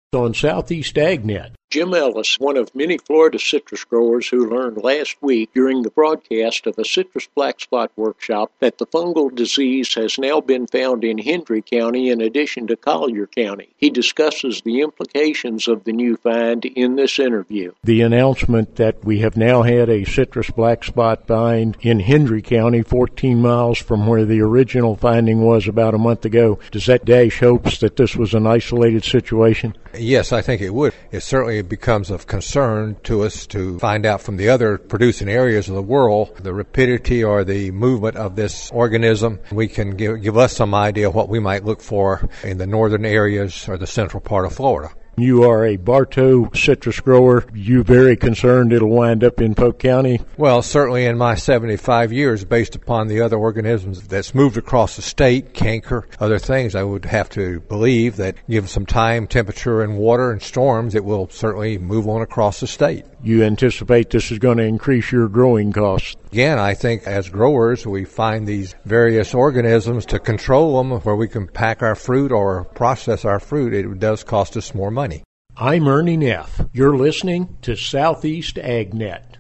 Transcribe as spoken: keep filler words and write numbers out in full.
On Southeast AgNet. Jim Ellis, one of many Florida citrus growers who learned last week during the broadcast of a citrus black spot workshop that the fungal disease has now been found in Hendry County in addition to Collier County. He discusses the implications of the new find in this interview. The announcement that we have now had a citrus black spot find in Hendry County, fourteen miles from where the original finding was about a month ago, does that dash hopes that this was an isolated situation? Yes, I think it would. It certainly becomes of concern to us to find out from the other producing areas of the world the rapidity or the movement of this organism. We can give, give us some idea of what we might look for in the northern areas or the central part of Florida. You are a Bartow citrus grower. You very concerned it'll wind up in Polk County? Well, certainly in my seventy-five years, based upon the other organisms that's moved across the state, canker, other things, I would have to believe that given some time, temperature, and water and storms, it will certainly move on across the state. You anticipate this is going to increase your growing costs? Again, I think as growers, we find these various organisms to control them where we can pack our fruit or process our fruit. It does cost us more money. I'm Ernie Neff. You're listening to Southeast AgNet.